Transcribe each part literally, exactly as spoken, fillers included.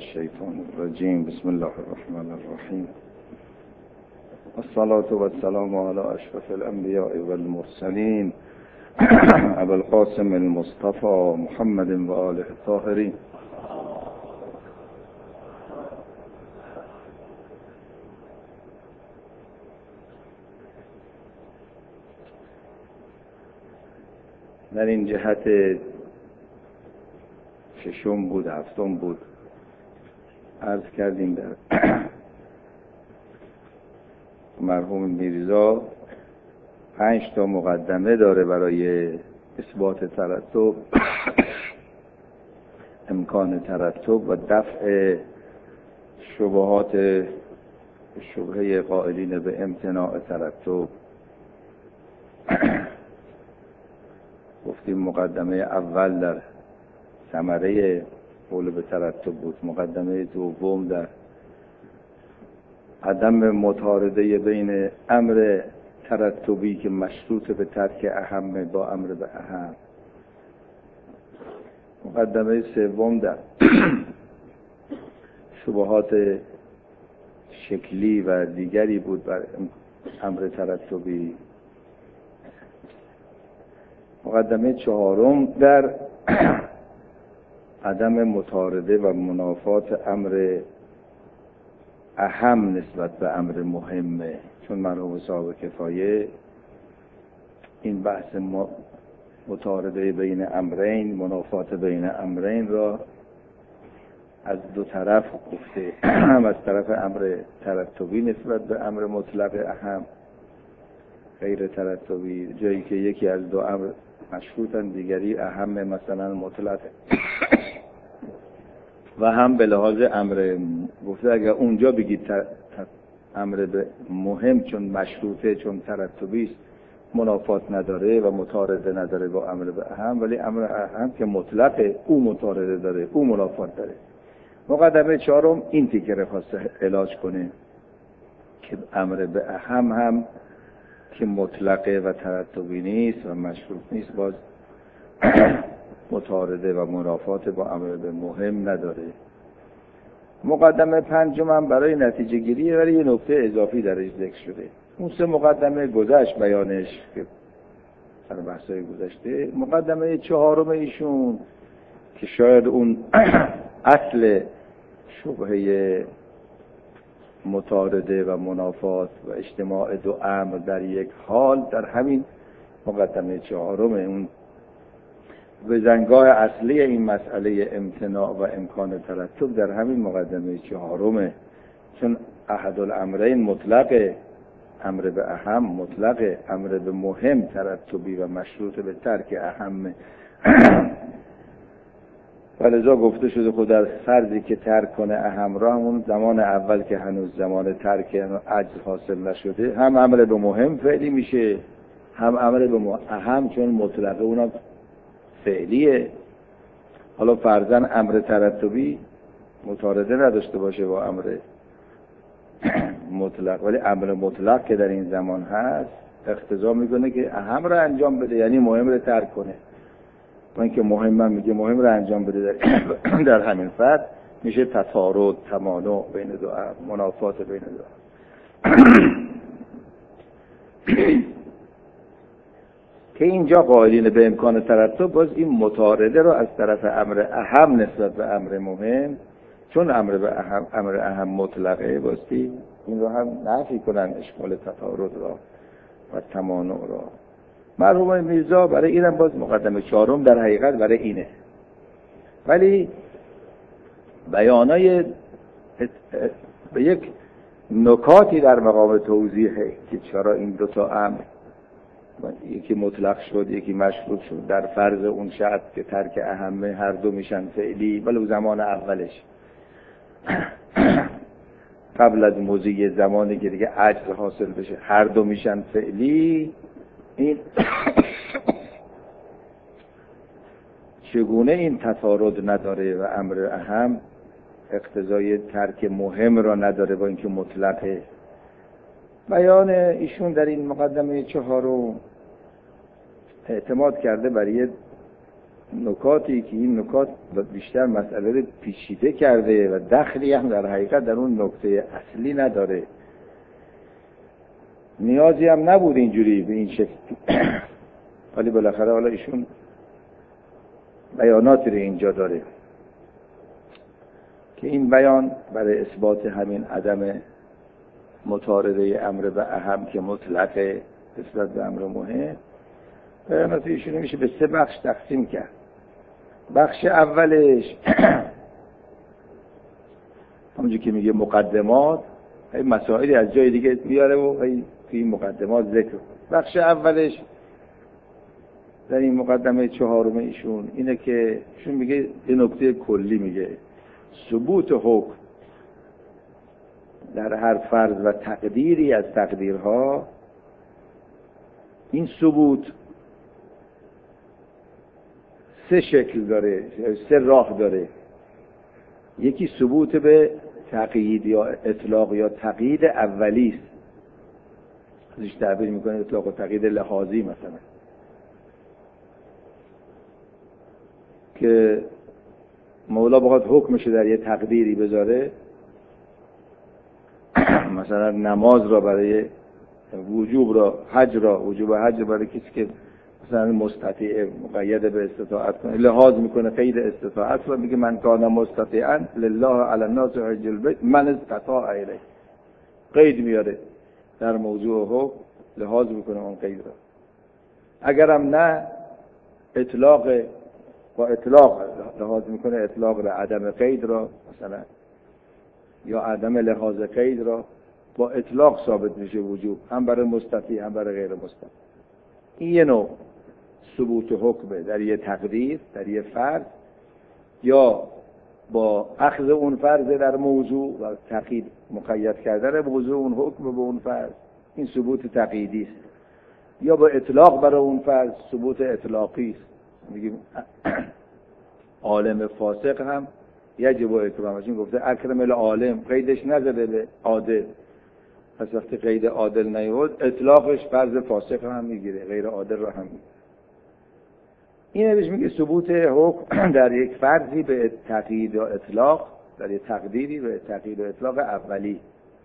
الشیطان الرجیم. بسم الله الرحمن الرحیم. الصلاة والسلام علی اشرف الانبیاء والمرسلین ابو القاسم المصطفى محمد و آله الطاهرین. در این جهت ششم بود هفتم بود عرض کردیم در مرحوم میرزا پنج تا مقدمه داره برای اثبات ترتب، امکان ترتب و دفع شبهات شبهه قائلین به امتناع ترتب. گفتیم مقدمه اول در ثمره قول به ترتب بود، مقدمه دوم در عدم مطارده بین امر ترتبی که مشروط به ترک اهم با امر به اهم، مقدمه سوم در شبهات شکلی و دیگری بود بر امر ترتبی، مقدمه چهارم در عدم مطارده و منافات امر اهم نسبت به امر مهمه، چون مرحوم صاحب کفایه این بحث مطارده بین امرین، منافات بین امرین را از دو طرف گفته، هم از طرف امر ترتبی نسبت به امر مطلق اهم، غیر ترتبی جایی که یکی از دو امر مشروطن دیگری اهم مثلا مطلق، و هم به لحاظ امر گفته اگر اونجا بگید تر... تر... امر به مهم چون مشروطه چون ترتبی است منافات نداره و مطارده نداره با امر به اهم، ولی امر اهم که مطلقه او مطارده داره، او منافات داره. مقدمه چهارم این تیکه خواسته علاج کنه که امر به اهم هم که مطلقه و ترتبی نیست و مشروط نیست باز مطارده و منافات با امر به مهم نداره. مقدمه پنجم هم برای نتیجه گیریه ولی یه نکته اضافی درش ذکر شده. اون سه مقدمه گذشت بیانش که سر بحثای گذشته. مقدمه چهارم ایشون که شاید اون اصل شبهه مطارده و منافات و اجتماع دو امر در یک حال در همین مقدمه چهارم، اون بزنگاه اصلی این مسئله امتناع و امکان ترتب در همین مقدمه چهارمه، چون احد الامرین مطلق، امر به اهم مطلق، امر به مهم ترتبی و مشروط به ترک اهم. ولذا گفته شده خود در فرضی که ترک کنه اهم را همون زمان اول که هنوز زمان ترک عجز حاصل نشده هم امر به مهم فعلی میشه هم امر به اهم چون مطلقه اونا فعلیه. حالا فرضاً امر ترتبی مطارده نداشته باشه با امر مطلق، ولی امر مطلق که در این زمان هست اقتضا میکنه که اهم را انجام بده، یعنی مهم را ترک کنه. من که مهمم میگه مهم را انجام بده، در, در همین فرد میشه تطارد، تمانع بین دو امر، منافات بین دو که اینجا قائلین به امکان ترتب باز این مطارده رو از طرف امر اهم نسبت به امر مهم، چون امر به اهم امر اهم مطلقه باستی این رو هم نفی کنن اشکال تطارد را و تمانع را. مرحوم میرزا برای اینم باز مقدمه چهارم در حقیقت برای اینه، ولی بیانای به یک نکاتی در مقام توضیحه که چرا این دو تا امر یکی مطلق شد یکی مشروط شد در فرض اون شرط که ترک اهمه هر دو میشن فعلی، ولی زمان اولش قبل از مضی زمانی که دیگه عجز حاصل بشه هر دو میشن فعلی. این چگونه این تطارد نداره و امر اهم اقتضای ترک مهم را نداره با اینکه مطلقه. بیان ایشون در این مقدمه چهارم اعتماد کرده برای نکاتی که این نکات بیشتر مسئله رو پیچیده کرده و دخلی هم در حقیقت در اون نکته اصلی نداره. نیازی هم نبود اینجوری به این شکل، ولی بالاخره حالا ایشون بیاناتی رو اینجا داره که این بیان برای اثبات همین عدم مطارده امر به اهم که مطلقه نسبت به امر مهم، بیانات ایشون میشه به سه بخش تقسیم کرد. بخش اولش همونجور که میگه مقدمات، این مسائلی از جای دیگه بیاره و توی این مقدمات ذکر. بخش اولش در این مقدمه چهارم ایشون اینه که ایشون میگه یه نکته کلی میگه ثبوت حکم در هر فرض و تقدیری از تقدیرها، این ثبوت سه شکل داره، سه راه داره. یکی ثبوت به تقیید یا اطلاق یا تقیید اولی است، ازش تعبیر میکنه اطلاق و تقیید لحاظی مثلا، که مولا بخواد حکمش در یه تقدیری بذاره، مثلا نماز را برای وجوب را حج را وجوب حج برای کسی که مثلا مستطیع مقید به استطاعت کنه لحاظ میکنه قید استطاعت را، میگه من کان مستطیعا لله علی الناس حج البیت من استطاع الیه، قید میاره در موضوع حکم، لحاظ میکنه اون قید را. اگرم نه اطلاق با اطلاق لحاظ میکنه اطلاق را، عدم قید را مثلا یا عدم لحاظ قید را با اطلاق ثابت میشه وجوب، هم برای مستطیع هم برای غیر مستطیع. این یه نوع ثبوت حکمه در یه تقدیر، در یه فرض، یا با اخذ اون فرض در موضوع و تقیید مقید کردن موضوع اون حکم به اون فرض، این ثبوت تقییدی است. یا با اطلاق برای اون فرض، ثبوت اطلاقی است. میگیم عالم فاسق هم یجب اکرامش، این گفته اکرم العالم، قیدش نزده به عادل، پس وقتی قید عادل نیود اطلاقش فرض فاسق هم میگیره، غیر عادل رو هم میگیره. این بهش میگه ثبوت حکم در یک فرضی به تقیید و اطلاق، در یک تقدیری به تقیید و اطلاق اولی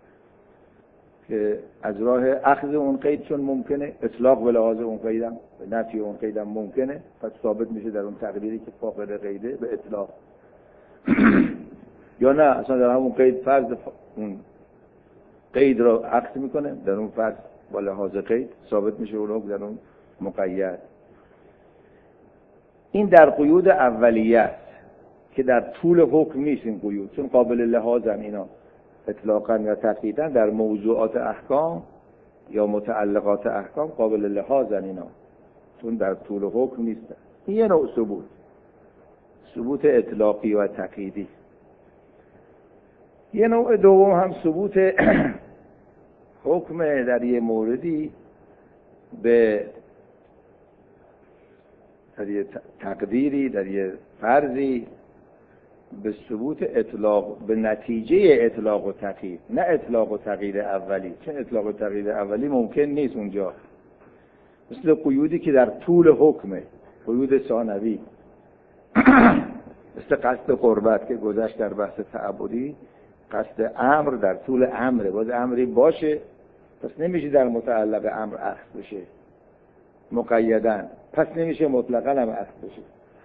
که از راه اخذ اون قید چون ممکنه، اطلاق به لحاظ اون قیدم به نفی اون قیدم ممکنه، پس ثابت میشه در اون تقدیری که فاقد قیده به اطلاق. یا نه اصلا در همون قید فرض اون قید را اخذ میکنه، در اون فرض با لحاظ قید ثابت میشه اون حکم در اون مقید. این در قیود اولیه است که در طول حکم نیست این قیود، چون قابل لحاظن اینا اطلاقا یا تقییدا، در موضوعات احکام یا متعلقات احکام قابل لحاظن اینا، چون در طول حکم نیستن. این یه نوع ثبوت، ثبوت اطلاقی و تقییدی. یه نوع دوم هم ثبوت حکم در یه موردی به در یه تقدیری، در یه فرضی، به ثبوت اطلاق، به نتیجه اطلاق و تقیید، نه اطلاق و تقیید اولی، چون اطلاق و تقیید اولی ممکن نیست اونجا، مثل قیودی که در طول حکمه، قیود ثانوی، مثل قصد قربت که گذشت در بحث تعبدی، قصد امر در طول امره، باید امری باشه، پس نمیشه در متعلق امر اخذ بشه مقیدن، پس نمیشه مطلقا هم اخذ بشه.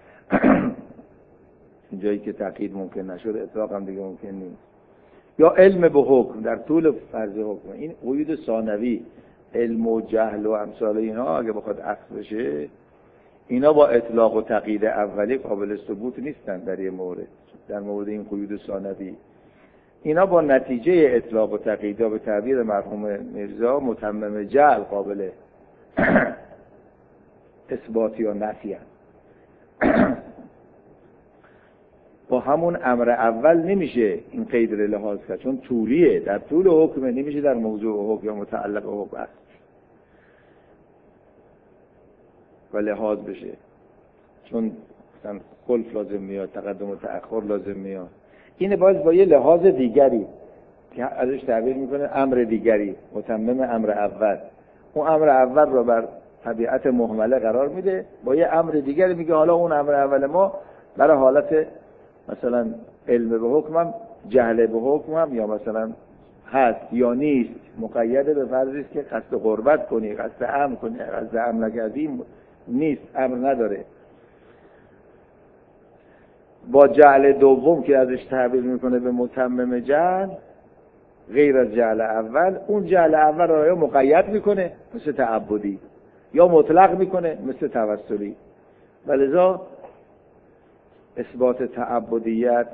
جایی که تقیید ممکن نشد اطلاق هم دیگه ممکن نیست. یا علم به حکم در طول فرض حکم، این قیود ثانوی، علم و جهل و امثال اینها اگه بخواد اخذ بشه، اینا با اطلاق و تقیید اولی قابل ثبوت نیستن در یه مورد، در مورد این قیود ثانوی. اینا با نتیجه اطلاق و تقیید به تعبیر مرحوم میرزا متمم جعل قابل اثبات یا نفی هست. با همون امر اول نمیشه این قید رو لحاظ کرد، چون طولیه، در طول حکم نمیشه در موضوع حکم یا متعلق حکم است و لحاظ بشه، چون مثلا خلف لازم میاد، تقدم و تأخر لازم میاد. اینه باز با یه لحاظ دیگری که ازش تعبیر میکنه امر دیگری، متمم امر اول، اون امر اول رو بر طبیعت مهمله قرار میده، با یه امر دیگری میگه حالا اون امر اول ما برای حالت مثلا علم به حکمم، جهل به حکمم، یا مثلا هست یا نیست، مقید به فرضی است که قصد قربت کنی، قصد امر کنی، قصد امر نکردی نیست، امر نداره. با جعل دوم که ازش تعبیر میکنه به متمم جعل، غیر از جعل اول، اون جعل اول رو یا مقید میکنه مثل تعبدی یا مطلق میکنه مثل توسلی. ولذا اثبات تعبدیت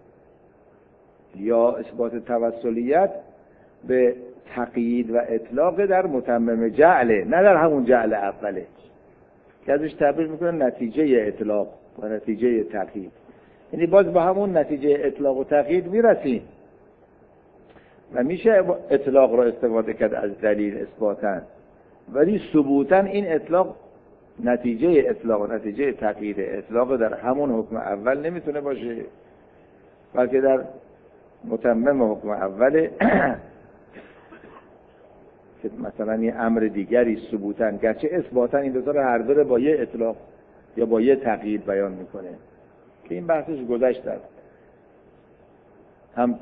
یا اثبات توسلیت به تقیید و اطلاق در متمم جعله، نه در همون جعل اوله که ازش تعبیر میکنه نتیجه اطلاق و نتیجه تقیید. یعنی باز با همون نتیجه اطلاق و تقیید میرسیم و میشه اطلاق را استفاده کرد از دلیل اثباتن، ولی ثبوتن این اطلاق نتیجه اطلاق و نتیجه تقیید اطلاق در همون حکم اول نمیتونه باشه، بلکه در متمم حکم اول که مثلا یه امر دیگری ثبوتن گرچه اثباتن این دو تا رو هر دو با یه اطلاق یا با یه تقیید بیان میکنه که این بحثش گذشته است. هم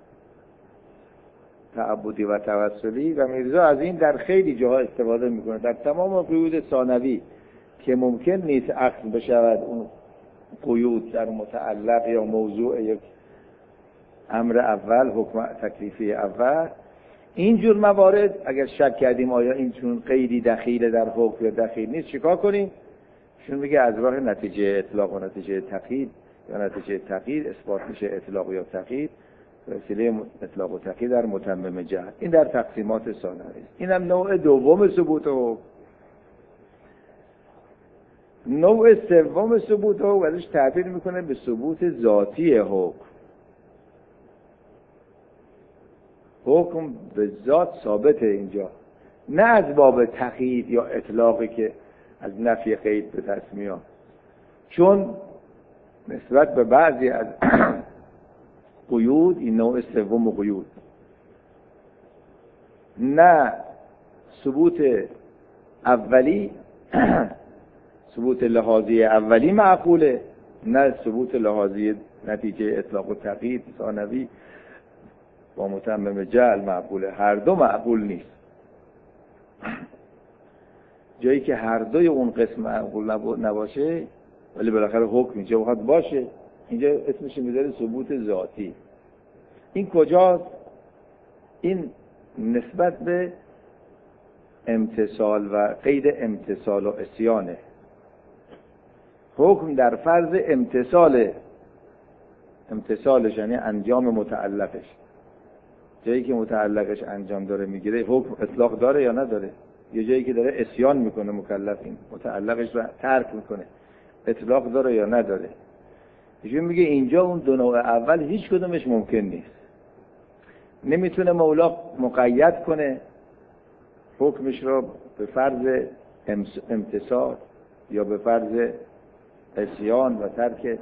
تعبدی و توسلی و میرزا از این در خیلی جاها استفاده میکنه. در تمام قیود ثانوی که ممکن نیست عقل بشود اون قیود در متعلق یا موضوع یک امر اول، حکم تکلیفی اول، اینجور موارد اگر شک کردیم آیا این چون قیدی دخیل در حکم یا دخیل نیست چیکار کنیم؟ چون میگه از راه نتیجه اطلاق و نتیجه تقیید یا نتیجه تقیید اثبات میشه اطلاق یا تقیید، وسیله اطلاق و تقیید در متمم جعل. این در تقسیمات ثانوی است. اینم نوع دوم ثبوت حکم. نوع سوم ثبوت حکم ازش تعبیر میکنه به ثبوت ذاتی حکم. حکم به ذات ثابته اینجا، نه از باب تقیید یا اطلاقی که از نفی قید به دست میاد، چون نسبت به بعضی از قیود، این نوع سوم قیود، نه ثبوت اولی ثبوت لحاظی اولی معقوله، نه ثبوت لحاظی نتیجه اطلاق و تقیید ثانوی با متمم جعل معقوله. هر دو معقول نیست. جایی که هر دوی اون قسم معقول نباشه ولی بالاخره حکم اینجا باید باشه، اینجا اسمش میذاره ثبوت ذاتی. این کجاست؟ این نسبت به امتصال و قید امتصال و عصیانه. حکم در فرض امتصال، امتصالش یعنی انجام متعلقش. جایی که متعلقش انجام داره میگیره حکم اطلاق داره یا نداره؟ یه جایی که داره عصیان میکنه مکلف، این متعلقش رو ترک میکنه، اطلاق داره یا نداره؟ ایشون میگه اینجا اون دو نوع اول هیچ کدومش ممکن نیست. نمیتونه مولا مقید کنه حکمش رو به فرض امتصال یا به فرض عصیان و ترک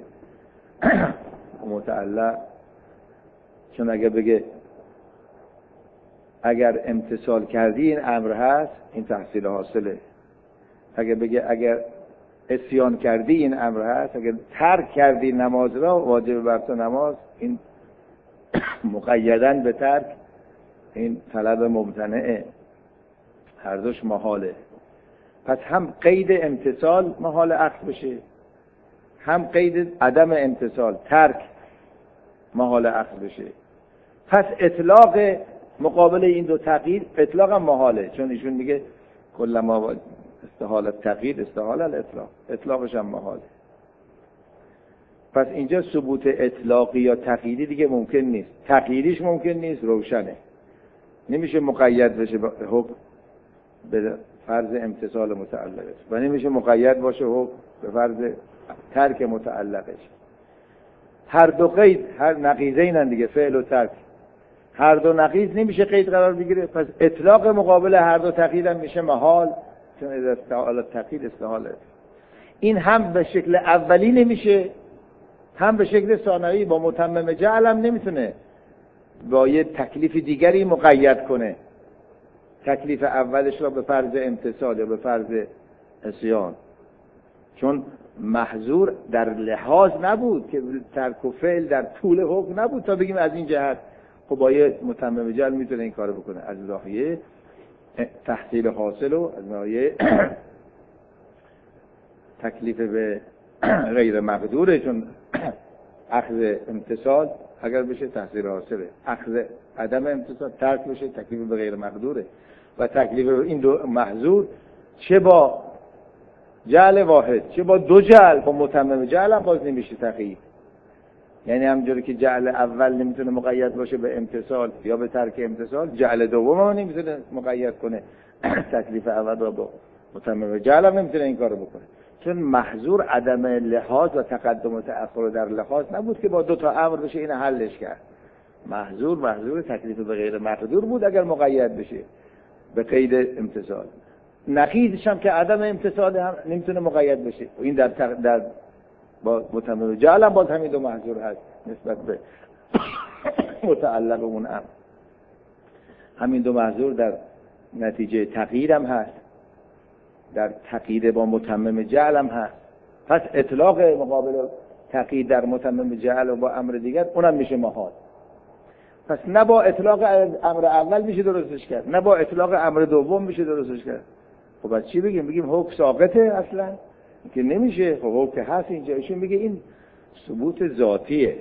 متعلق. چون اگر بگه اگر امتصال کردی این امر هست، این تحصیل حاصله. اگر بگه اگر عصیان کردی این امر هست، اگر ترک کردی نماز را، واجب بر تو نماز، این مقیدن به ترک، این طلب ممتنعه، هر دوش محاله. پس هم قید امتصال محال عقل بشه، هم قید عدم امتصال ترک محال عقل بشه. پس اطلاق مقابل این دو تقیید، اطلاق هم محاله، چون ایشون میگه کل ما استحالت تقیید استحال الاطلاق، اطلاقش هم محاله. پس اینجا ثبوت اطلاقی یا تقییدی دیگه ممکن نیست. تقییدیش ممکن نیست، روشنه، نمیشه مقید بشه به حکم به فرض امتصال متعلقش و نمیشه مقید باشه حکم به فرض ترک متعلقش. هر دو قید، هر نقیضین دیگه، فعل و ترک، هر دو نقیض نمیشه قید قرار بگیره. پس اطلاق مقابل هر دو تقیید هم میشه محال، چون اذا استحال تقیید استحاله. این هم به شکل اولی نمیشه، هم به شکل ثانوی با متمم جعل هم نمیتونه با یه تکلیف دیگری مقید کنه. تکلیف اولش را به فرض امتصال یا به فرض عصیان. چون محظور در لحاظ نبود که ترک و فعل در طول حکم نبود تا بگیم از این جهت خب با یه متمم جعل میتونه این کارو بکنه، از ناحیه تحصیل حاصل و از ناحیه تکلیف به غیر مقدوره. چون اخذ امتصال اگر بشه تحصیل حاصله، اخذ عدم امتصال ترک بشه تکلیف به غیر مقدوره. و تکلیف به این دو محظور چه با جعل واحد چه با دو جعل با متمم جعل هم باز نمیشه تقیید. یعنی همونجوری که جعل اول نمیتونه مقید باشه به امتصال یا به ترک امتصال، جعل دوم هم نمیتونه مقید کنه تکلیف اول را با متمم جعل هم نمیتونه این کارو بکنه. چون محظور عدم لحاظ و تقدم و تأخر در لحاظ نبود که با دو تا امر بشه این حلش کرد. محظور محظور تکلیف به غیر مقدور بود اگر مقید بشه به قید امتصال. نقیضش هم که عدم امتصال هم نمیتونه مقید بشه. این در تق... در با متمم جعل هم باز همین دو محظور هست نسبت به متعلق اون امر. همین دو محظور در نتیجه تقیید هم هست، در تقیید با متمم جعل هم هست. پس اطلاق مقابل تقیید در متمم جعل و با امر دیگر اونم میشه محال. پس نه با اطلاق امر اول میشه درستش کرد نه با اطلاق امر دوم میشه درستش کرد. خب بعد چی بگیم؟ بگیم حکم ساقطه اصلا که نمیشه. خب حکم هست اینجا. ایشون میگه این ثبوت ذاتیه.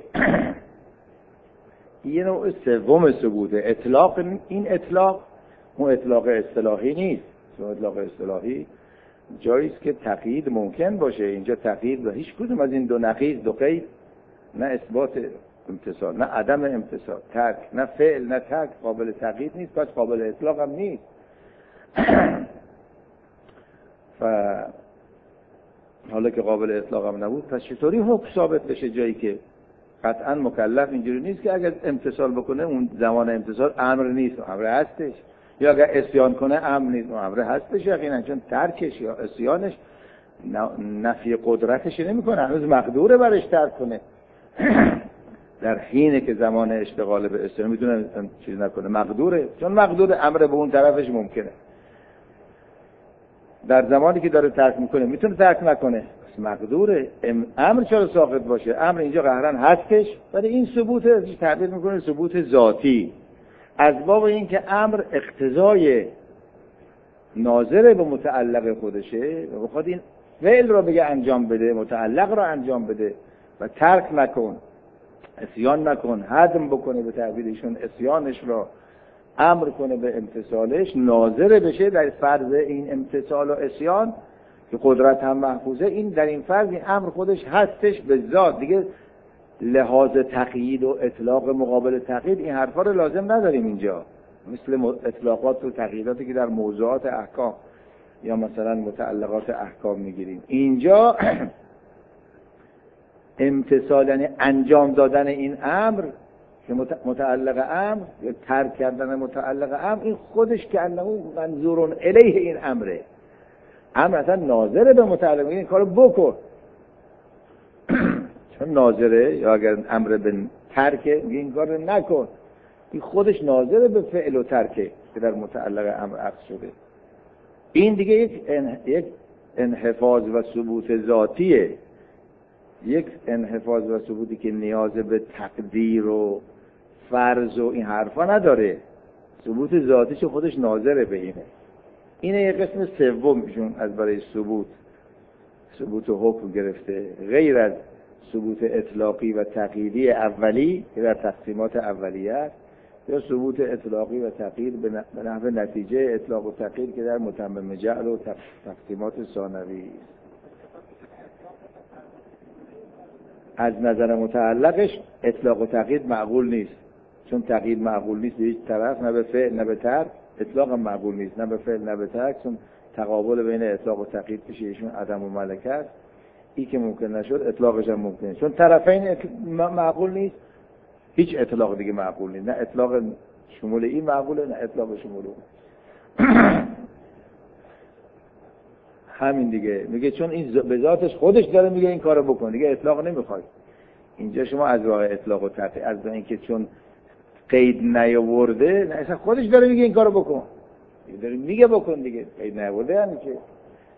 یه نوع سوم ثبوته. اطلاق این اطلاق اون اطلاق اصطلاحی نیست. چون اطلاق اصطلاحی جایی است که تقیید ممکن باشه. اینجا تقیید و هیچ کدوم از این دو نقیض دو قید، نه اثبات امتصال نه عدم امتصال، ترک نه فعل نه ترک قابل تقیید نیست، پس قابل اطلاق هم نیست. و حالا که قابل اطلاق هم نبود پس چطوری حکم ثابت بشه جایی که قطعا مکلف اینجوری نیست که اگر امتصال بکنه اون زمان امتصال امر نیست و امر هستش، یا اگر عصیان کنه امر نیست و امر هستش یقینا، چون ترکش یا عصیانش نفی قدرتش نمیکنه، هنوز مقدوره برش ترک کنه در حینه که زمان اشتغال به عصیان میتونه چیز نکنه، مقدوره، چون مقدور امر به اون طرفش ممکنه. در زمانی که داره ترک میکنه میتونه ترک نکنه، مقدوره. امر چرا ساقط باشه؟ امر اینجا قهرن هستش، ولی این ثبوت ازش تعبیر میکنه ثبوت ذاتی، از باب این که امر اقتضای ناظر به متعلق خودشه و بخواد این فعل رو بگه انجام بده، متعلق رو انجام بده و ترک نکن، عصیان نکن، هدم بکنه، به تعبیرشون عصیانش رو امر کنه به امتصالش، ناظر بشه در فرض این امتصال و عصیان که قدرت هم محفوظه. این در این فرض این امر خودش هستش به ذات، دیگه لحاظ تقیید و اطلاق مقابل تقیید این حرفا رو لازم نداریم اینجا، مثل اطلاقات و تقییداتی که در موضوعات احکام یا مثلا متعلقات احکام میگیریم. اینجا امتصال یعنی انجام دادن این امر که متعلق امر یا ترک کردن متعلق امر، این خودش که انه منظور الیه این امره، امر اصلا ناظره به متعلق، این کارو بکن چون ناظره، یا اگر امر به ترکه میگه این کارو نکن، این خودش ناظره به فعل و ترکه که در متعلق امر عکس شده. این دیگه یک یک انحفاظ و ثبوت ذاتیه، یک انحفاظ و ثبوتی که نیاز به تقدیر و فرض و این حرفا نداره، ثبوت ذاتیش خودش ناظره به اینه. اینه یک قسم سومشون از برای ثبوت ثبوت حکم گرفته، غیر از ثبوت اطلاقی و تقییدی اولی که در تقسیمات اولیه است، یا ثبوت اطلاقی و تقیید به نحو نتیجه اطلاق و تقیید که در متمم جعل و تقسیمات ثانوی از نظر متعلقش اطلاق و تقیید معقول نیست، چون تقیید معقول نیست به هیچ طرف، نه به فعل نه به ترک، اطلاق هم معقول نیست نه به فعل نه به ترک، چون تقابل بین اطلاق و تقیید پیش ایشون عدم و ملکه است. این که ممکن نشد اطلاقش هم ممکنه، چون طرفین معقول نیست هیچ اطلاق دیگه معقول نیست، نه اطلاق شمول این معقوله نه اطلاق شمول اون. همین دیگه میگه چون این به ذاتش خودش داره میگه این کارو بکن، دیگه اطلاق نمیخواد. اینجا شما از راه اطلاق و تقیید از اینکه چون قید نیاورده، نه اصلا خودش داره میگه این کارو بکن، داره میگه بکن دیگه، قید نیاورده یعنی که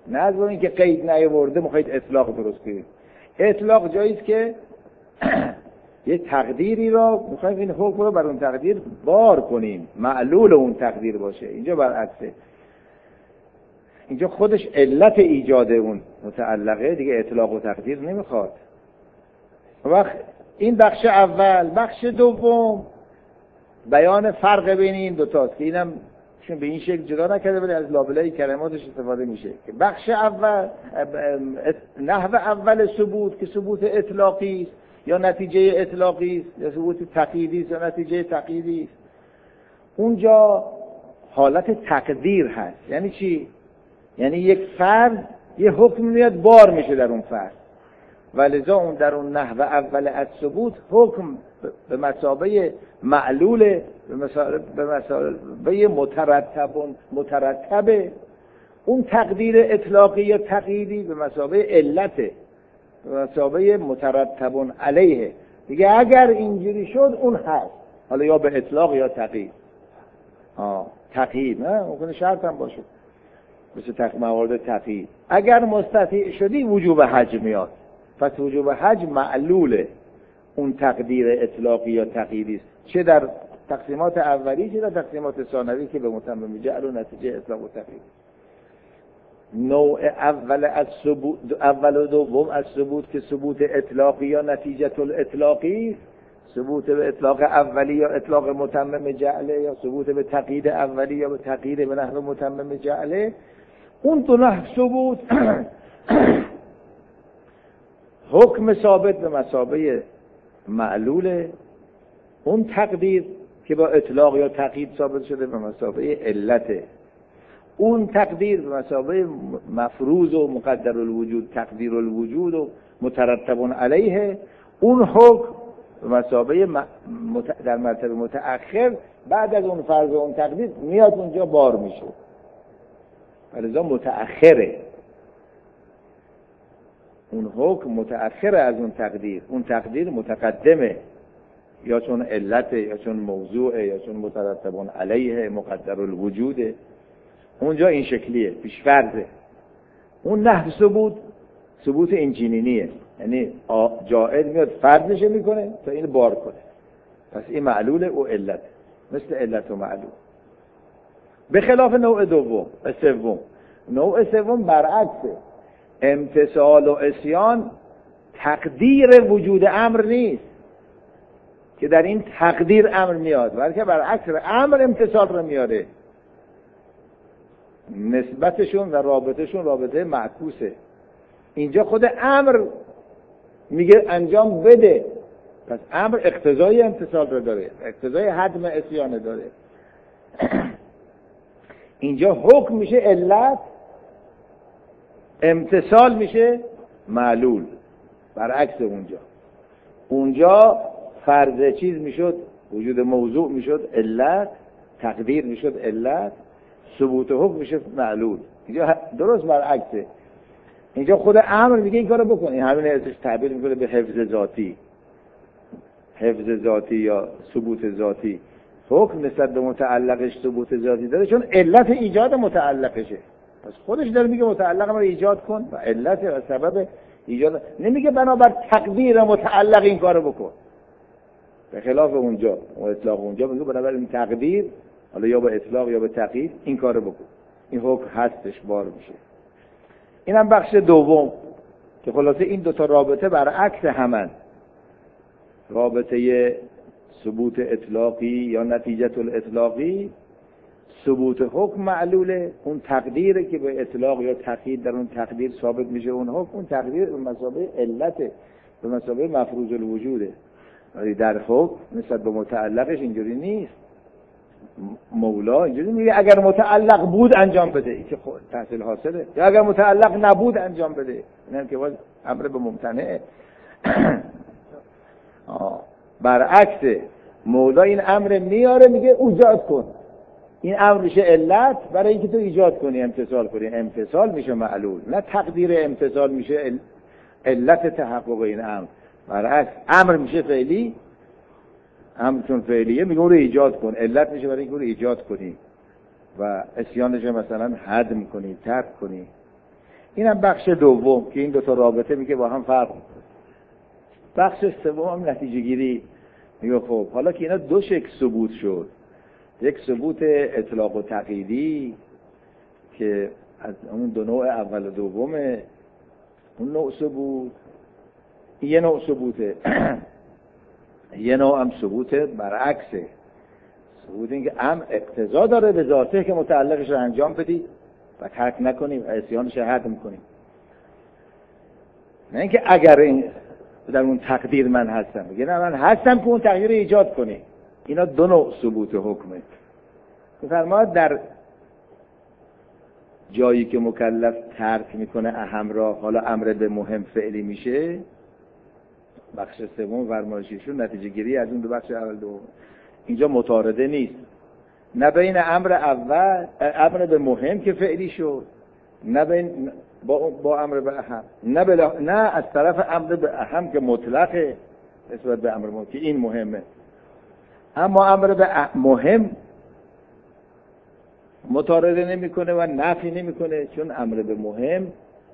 نه از اون که قید نیاورده میخواید اطلاق درست کنید. اطلاق جایی است که یه تقدیری را میخوایم این حکم رو بر اون تقدیر بار کنیم، معلول اون تقدیر باشه. اینجا برعکسه، اینجا خودش علت ایجاد اون متعلقه دیگه، اطلاق و تقدیر نمیخواد. وقت این بخش اول. بخش دوم بیان فرق بین این دو تاست که اینم چون به این شکل جدا نکرده ولی از لابلای کلماتش استفاده میشه که بخش اول نحو اول ثبوت که ثبوت اطلاقی است یا نتیجه اطلاقی است یا ثبوت تقییدی است یا نتیجه تقییدی است، اونجا حالت تقدیر هست. یعنی چی؟ یعنی یک فرد یه حکم میاد بار میشه در اون فرد، ولذا اون در اون نحو اول از ثبوت حکم به مثابه معلول، به مثابه مترتب مترتب اون تقدیر اطلاقی یا تقییدی به مثابه علت، به مثابه مترتب علیه دیگه. اگر اینجوری شد اون هست، حالا یا به اطلاق یا تقیید. آه تقیید نه ممکنه شرط هم باشه مثل تق موارد تقیید. اگر مستطیع شدی وجوب حج میاد، پس وجوب حج معلول اون تقدیر اطلاقی یا تقییدی است، چه در تقسیمات اولی چه در تقسیمات ثانوی که به متمم جعل و نتیجه اطلاق و تقیید. نوع اول از ثبوت، اول و دوم از ثبوت که ثبوت اطلاقی یا نتیجه الاطلاقی است، ثبوت به اطلاق اولی یا اطلاق متمم جعله یا ثبوت به تقیید اولی یا به تقیید به نحو متمم جعله. اون دو نحو ثبوت حکم ثابت به مثابه معلول، اون تقدیر که با اطلاق یا تقیید ثابت شده به مثابه علته، اون تقدیر به مثابه مفروض و مقدر الوجود تقدیر الوجود و مترتب علیه، اون حکم به مثابه در مرتبه متأخر بعد از اون فرض و اون تقدیر میاد اونجا بار میشه، ولذا متأخره. اون حکم متأخره از اون تقدیر، اون تقدیر متقدمه، یا چون علته یا چون موضوعه یا چون مترتب علیه مقدر الوجوده. اونجا این شکلیه، پیش‌فرضه. اون نحو ثبوت ثبوت اینجینینیه، یعنی جاعل میاد فرضش میکنه تا این بار کنه، پس این معلوله و علت، مثل علت و معلول. به خلاف نوع دوم سوم. نوع سوم برعکسه، امتثال و عصیان تقدیر وجود امر نیست که در این تقدیر امر میاد، بلکه برعکس امر امتثال رو میاره. نسبتشون و رابطهشون رابطه معکوسه. اینجا خود امر میگه انجام بده، پس امر اقتضای امتثال رو داره، اقتضای حتم عصیان داره. اینجا حکم میشه علت، امتثال میشه معلول، برعکس اونجا. اونجا فرض چیز میشد، وجود موضوع میشد علت، تقدیر میشد علت، ثبوت حکم میشه معلول. اینجا درست برعکسه. اینجا خود امر میگه این کارو بکنی، همین ازش تعبیر میکنه به حفظ ذاتی، حفظ ذاتی یا ثبوت ذاتی. حکم نسبت به متعلقش ثبوت ذاتی داره چون علت ایجاد متعلقشه، پس خودش داره میگه متعلق رو ایجاد کن و علت و سبب ایجاد، نمیگه بنابر تقدیر متعلق این کارو بکن. به خلاف اونجا و اطلاق اونجا میگه بنابر این تقدیر، حالا یا به اطلاق یا به تقیید این کارو بکن، این حکم هستش بار میشه. اینم بخش دوم که خلاصه این دوتا رابطه برعکس همن، رابطه ثبوت اطلاقی یا نتیجه الاطلاقی، ثبوت حکم معلوله، اون تقدیره که به اطلاق یا تقیید در اون تقدیر ثابت میشه اون حکم، اون تقدیر به مثابه علته، به مثابه مفروض الوجوده. ولی در حکم نسبت به متعلقش اینجوری نیست. مولا اینجوری میگه اگر متعلق بود انجام بده، این که خود تحصیل حاصله، یا اگر متعلق نبود انجام بده، اینم که باز امر به ممتنعه. برعکس مولا این امر میاره میگه ایجاد کن، این امر میشه علت برای اینکه تو ایجاد کنی، امتثال کنی، امتثال میشه معلول، نه تقدیر امتثال میشه علت تحقق این امر. برعکس امر میشه فعلی، امر چون فعلیه میگه اون رو ایجاد کن، علت میشه برای اینکه اون رو ایجاد کنی و عصیانش مثلا هدم کنی، ترک کنی. اینم بخش دوم که این دو تا رابطه میگه با هم فرق. بخش سوم هم نتیجه گیری. میگه خب حالا که اینا دو شکل ثبوت شد، یک ثبوت اطلاق و تقییدی که از اون دو نوع اول و دومه، اون نوع ثبوت، یه نوع ثبوته یه نوع هم ثبوت برعکسه، ثبوت این که ام اقتضا داره به ذاته که متعلقش رو انجام بدی و ترک نکنیم و عصیانش رو حتم کنیم، نه اینکه اگر این در اون تقدیر من هستم، بگه نه من هستم که اون تغییر رو ایجاد کنی. اینا دو نوع ثبوت حکمه. فرماید در جایی که مکلف ترک میکنه اهم را، حالا امر به مهم فعلی میشه، بخش سوم فرمایششون نتیجه گیری از اون دو بخش اول دوم. اینجا متعارضه نیست، نه بین امر اول امر به مهم که فعلی شد، نه بین با با امر به اهم، نه بلا... نه از طرف امر به اهم که مطلقه نسبت به امر مهم که این مهمه. اما امر به مهم متعارضه نمیکنه و نفی نمیکنه، چون امر به مهم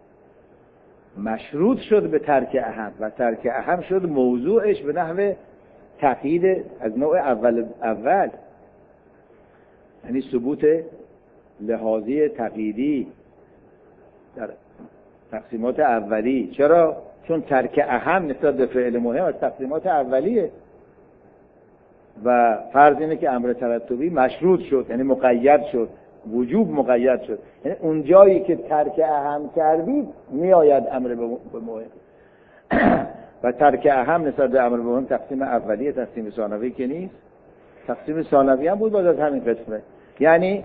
مشروط شد به ترک اهم و ترک اهم شد موضوعش به نحو تقیید از نوع اول اول، یعنی ثبوت لحاظی تقییدی در تقسیمات اولی. چرا؟ چون ترک اهم نسبت به فعل مهم از تقسیمات اولیه و فرض اینه که امر ترتبی مشروط شد، یعنی مقید شد، وجوب مقید شد، یعنی اون جایی که ترک اهم کردید میآید امر به مهم و ترک اهم نسبت به امر به مهم تقسیم اولیه، تقسیم ثانوی که نیست. تقسیم ثانوی هم بود باز از همین قسمه، یعنی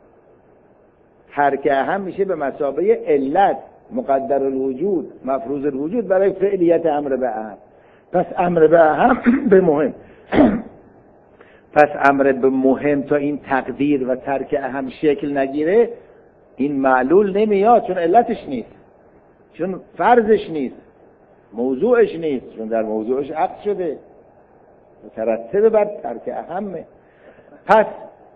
ترک اهم میشه به مثابه علت مقدر الوجود مفروض الوجود برای فعلیت امر به اهم. پس امر به اهم به مهم پس امر به مهم تا این تقدیر و ترک اهم شکل نگیره این معلول نمیاد، چون علتش نیست، چون فرضش نیست، موضوعش نیست، چون در موضوعش عقد شده مترتب بر ترک اهمه. پس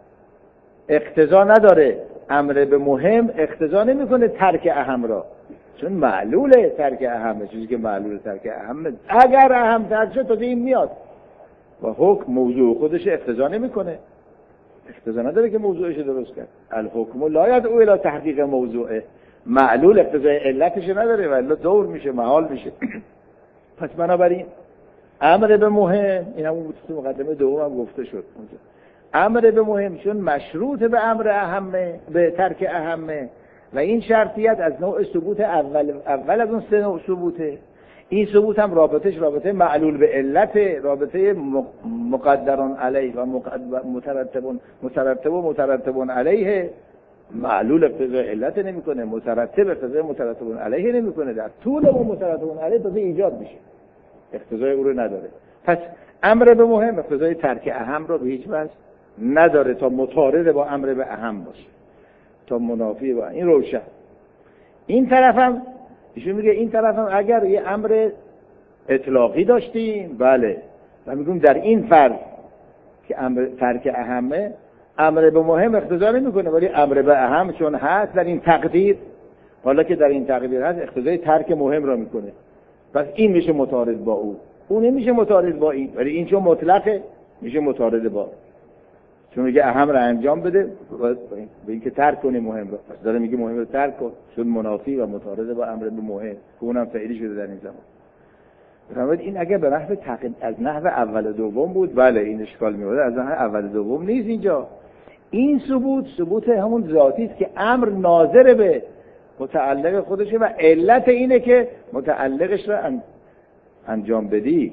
اقتضا نداره، امر به مهم اقتضا نمیکنه ترک اهم را، چون معلوله ترک اهمه، چیزی که معلول ترک اهمه اگر اهم ترک شد تا این میاد و حکم موضوع خودش اقتضا نمیکنه، اقتضا نداره که موضوعش درست کرد. الحکم لا یدعو الی تحقیق موضوعه، معلول اقتضای علتش نداره و الا دور میشه، محال میشه. پس بنابراین امر به مهم، این همون تو مقدمه دوم هم گفته شد اونجا، امر به مهم چون مشروط به امر اهمه، به ترک اهمه و این شرطیت از نوع ثبوت اول اول از اون سه نوع ثبوته. این ثبوت هم رابطش رابطه معلول به علت، رابطه مقدران علیه و مترتبون مترتب و مترتبون علیه. معلول اقتضای علت نمیکنه، مترتب اقتضای مترتبون علیه نمیکنه، در طول اون مترتبون علیه تازه ایجاد میشه، اقتضای او رو نداره. پس امر به مهم اقتضای ترک اهم رو به هیچ وجه نداره تا متعارض با امر به اهم باشه، تا منافی با این روشن. این طرفم ایشون میگه این طرفم اگر یه امر اطلاقی داشتیم بله و میگم در این فرض که امر ترک اهمه امر به مهم اقتضا نمیکنه، ولی امر به اهم چون هست در این تقدیر، حالا که در این تقدیر هست اقتضای ترک مهم را میکنه، پس این میشه متعارض با او، اون نمیشه متعارض با این، ولی این چون مطلقه میشه متعارض با، چون میگه اهم را انجام بده به این که ترک کنه مهم را، پس داره میگه مهم رو ترک کن، شد منافی و متعارض با امر به مهم که اونم فعلی شده در این زمان. فرمود این اگه به نحو تقدیر از نحو اول و دوم بود بله این اشکال میاد، از نحو اول و دوم نیست. اینجا این ثبوت ثبوت همون ذاتی است که امر ناظر به متعلق خودشه و علت اینه که متعلقش را انجام بدی.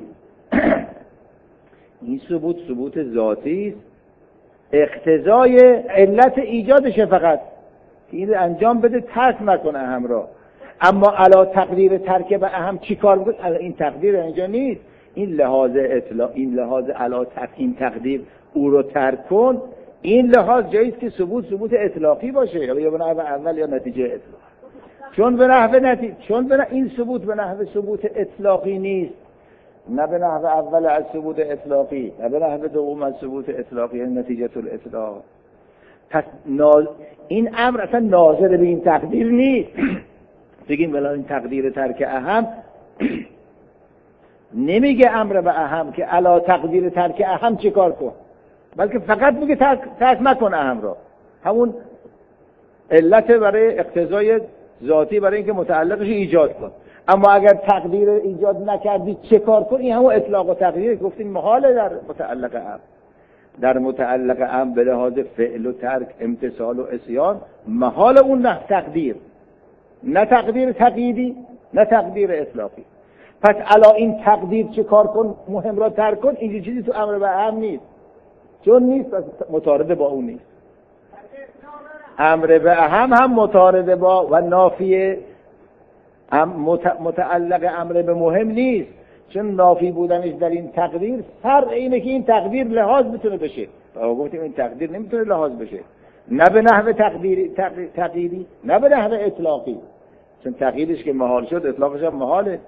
این ثبوت ثبوت ذاتی است، اقتضای علت ایجادشه فقط که این انجام بده، ترک نکنه اهم را. اما علا تقدیر ترک به اهم چی کار بود؟ این تقدیر اینجا نیست، این لحاظ اطلاع، این لحاظ علا تق این تقدیر او رو ترک کن، این لحاظ جاییست که ثبوت ثبوت اطلاقی باشه یا به نحو اول یا نتیجه اطلاق، چون به نحو نتیجه چون به این ثبوت به نحو ثبوت اطلاقی نیست، نه به نحو اول از ثبوت اطلاقی، نه به نحو دوم از ثبوت اطلاقی، یعنی نتیجه الاطلاق. پس ناز... این امر اصلا ناظر به این تقدیر نیست بگیم ولی این تقدیر ترک اهم نمیگه امر به اهم که علا تقدیر ترک اهم چه کار کن، بلکه فقط میگه ترک, ترک مکن اهم را. همون علت برای اقتضای ذاتی برای اینکه متعلقش ایجاد کن. اما اگر تقدیر ایجاد نکردی چه کار کن، این همون اطلاق و تقدیر گفتیم محاله در متعلق امر. در متعلق امر به لحاظ فعل و ترک، امتثال و عصیان، محال اون نه تقدیر، نه تقدیر تقییدی نه تقدیر اطلاقی. پس الا این تقدیر چه کار کن، مهم را ترک کن، این چیزی تو امر به اهم نیست، چون نیست پس متعارض با اون نیست. امر به اهم هم متعارض با و نافی متعلق امر به مهم نیست، چون نافی بودنش در این تقدیر فرق اینه که این تقدیر لحاظ بتونه بشه. گفتیم این تقدیر نمیتونه لحاظ بشه، نه به نحو تقدیری تقدیری نه به نحو اطلاقی، چون تقدیرش که محال شد اطلاقش هم محاله.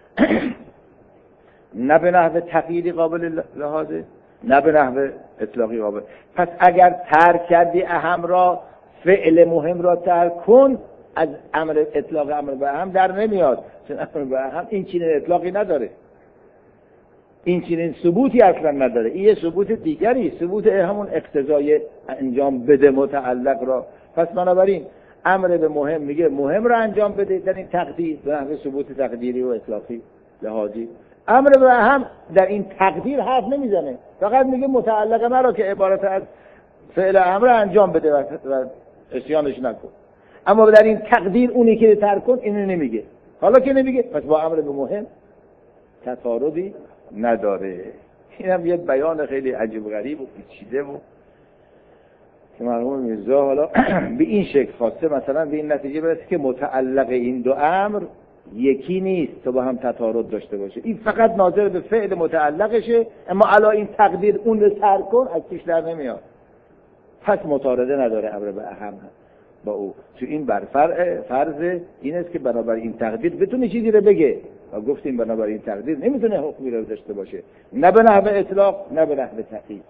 نه به نحو تقدیری قابل لحاظه، نه به نحو اطلاقی قابل. پس اگر ترک کردی اهم را، فعل مهم را ترک کن، از امر اطلاق امر به اهم در نمیاد، چون امر به اهم این چنین اطلاقی نداره، این چنین ثبوتی اصلا نداره. این یه ثبوت دیگری، ثبوت همون اقتضای انجام بده متعلق را. پس بنابراین امر به مهم میگه مهم را انجام بده در این تقدیر به نحو ثبوت تقدیری و اطلاقی لحاظی. امر به اهم در این تقدیر حرف نمیزنه، فقط میگه متعلق مرا که عبارت از فعل امر انجام بده و عصیانش نکن. اما در این تقدیر اونی که ترک کن اینو نمیگه. حالا که نمیگه پس با امر به مهم تطارضی نداره. این هم یه بیان خیلی عجیب غریب و پیچیده و که مرحوم میرزا حالا به این شکل خواسته مثلا به این نتیجه برسه که متعلق این دو امر یکی نیست تا با هم تطارض داشته باشه. این فقط ناظر به فعل متعلقشه، اما علا این تقدیر اون رو ترک کن از پیش در نمیاد، پس متعارضه نداره امر به اهم با او. تو این بر فرع فرض این است که بنابراین این تقدیر بتونه چیزی رو بگه و گفتیم بنابراین این تقدیر نمیتونه حکمی رو داشته باشه، نه به نحو اطلاق نه به نحو تقیید.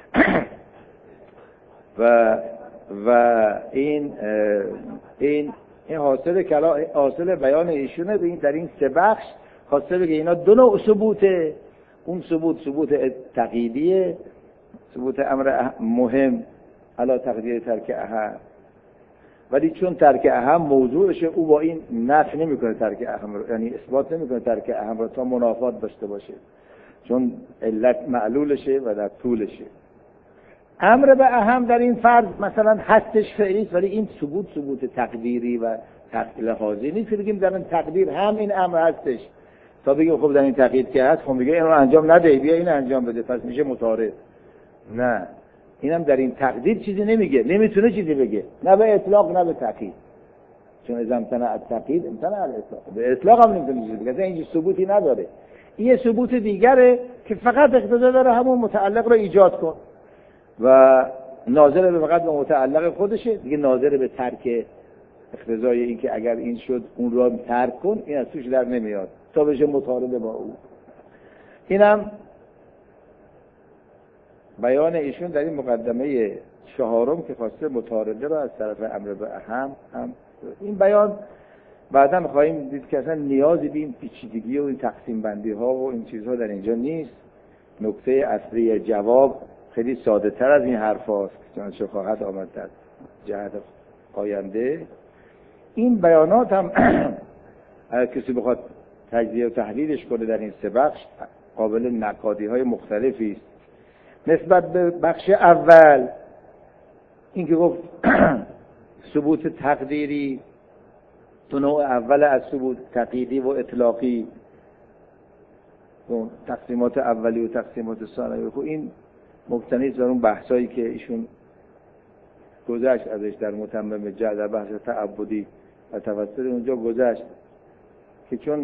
و و این این این حاصل کلا حاصل بیان ایشونه به این در این سه بخش خواسته بگه اینا دو نوع ثبوته. اون ثبوت ثبوت تقییدیه، ثبوت امر مهم علا تقدیر ترک اهم، ولی چون ترک اهم موضوعشه او با این نفی نمیکنه ترک اهم رو، یعنی اثبات نمیکنه ترک اهم رو تا منافات داشته باشه، چون علت معلولشه و در طولشه. امر به اهم در این فرض مثلا هستش فعلی، ولی این ثبوت ثبوت تقدیری و لحاظی نیست. بگیم در این تقدیر هم این امر هستش تا بگیم خب در این تقیید که هست، خب میگه این رو انجام نده بیا این انجام بده، پس میشه متعارض. نه، اینم در این تقدیر چیزی نمیگه، نمیتونه چیزی بگه، نه به اطلاق نه به تقیید، چون اذا امتنع التقیید امتنع الاطلاق. به اطلاق هم نمیتونه چیزی بگه، این ثبوتی نداره. این یه ثبوت دیگره که فقط اقتضا داره همون متعلق رو ایجاد کن و ناظر به فقط به متعلق خودشه، دیگه ناظر به ترک اقتضای این که اگر این شد اون رو ترک کن، این از توش در نمیاد تا بشه متعارض با او. اینم بیان ایشون در این مقدمه چهارم که خواسته متعارضه رو از طرف امر به اهم هم این بیان بعدا خواهیم دید که اصلا نیازی به این پیچیدگی و این تقسیم بندی ها و این چیزها در اینجا نیست. نکته اصلی جواب خیلی ساده تر از این حرف هاست چون چه خواهد آمد در جهت آینده. این بیانات هم اگر کسی بخواد تجزیه و تحلیلش کنه در این سه بخش قابل نقادی های مختلفی است. نسبت به بخش اول این که گفت ثبوت تقدیری تو نوع اول از ثبوت تقییدی و اطلاقی، تقسیمات اولی و تقسیمات ثانوی، خب این مبتنی است بر اون بحثایی که ایشون گذشت ازش در متمم جعل در بحث تعبدی و تفسیر اونجا گذشت که چون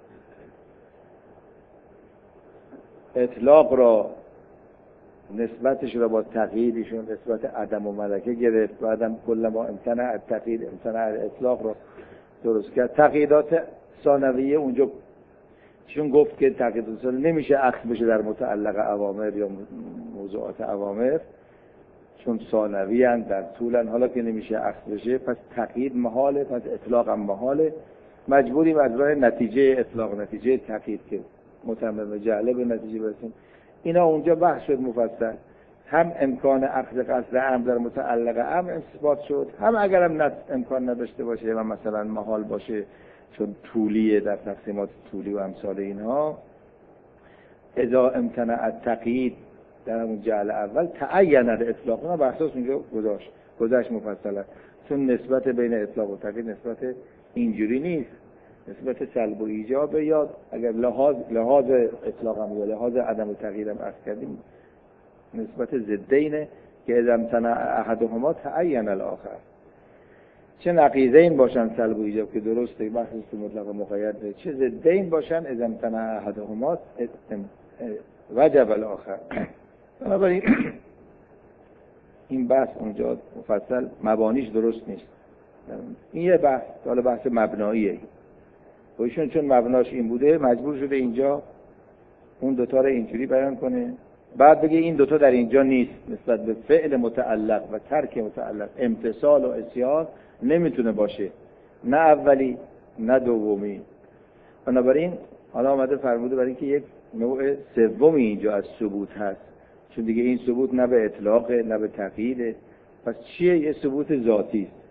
اطلاق را نسبتش را با تقییدشون نسبت عدم و ملکه گرفت، بعدم کل ما امتنع التقیید امتنع الاطلاق را درست کرد. تقییدات ثانویه اونجا چون گفت که تقییدات ثانویه نمیشه اخذ بشه در متعلق اوامر یا موضوعات اوامر چون ثانوی اند در طولن، حالا که نمیشه اخذ بشه پس تقیید محاله، پس اطلاق هم محاله. مجبوریم از راه نتیجه اطلاق، نتیجه تقیید که متمم جعله به نتیجه برسیم. اینا اونجا بحث شد مفصل، هم امکان اخذ قصد امر در متعلق امر اثبات شد، هم اگرم امکان نداشته باشه و مثلا محال باشه چون طولیه در تقسیمات طولی و امثال اینها، اذا امتنع التقیید در اون جعل اول تعین الاطلاق. اونا بحثاش اونجا گذاشت گذشت مفصلا، چون نسبت بین اطلاق و تقیید نسبت اینجوری نیست، نسبت سلب و ایجاب، یا اگر لحاظ لحاظ اطلاق هم یا لحاظ عدم تقیید هم عرض کردیم نسبت ضدینه که اذا امتنع احدهما تعین الاخر. چه نقیضین باشن سلب و ایجاب که درسته بحث است مطلق و مقید، چه ضدین باشن اذا امتنع احدهما وجب الاخر. بنابراین این بحث اونجا مفصل مبانیش درست نیست. این یه بحث، حالا بحث مبناییه. و ایشون چون مبناش این بوده مجبور شده اینجا اون دوتا رو اینجوری بیان کنه، بعد بگه این دوتا در اینجا نیست. نسبت به فعل متعلق و ترک متعلق امتصال و عصیان نمیتونه باشه، نه اولی نه دومی. بنابراین حالا آمده فرموده برای اینکه یک نوع سومی اینجا از ثبوت هست، چون دیگه این ثبوت نه به اطلاق نه به تقییده، پس چیه؟ یه ثبوت ذاتی است.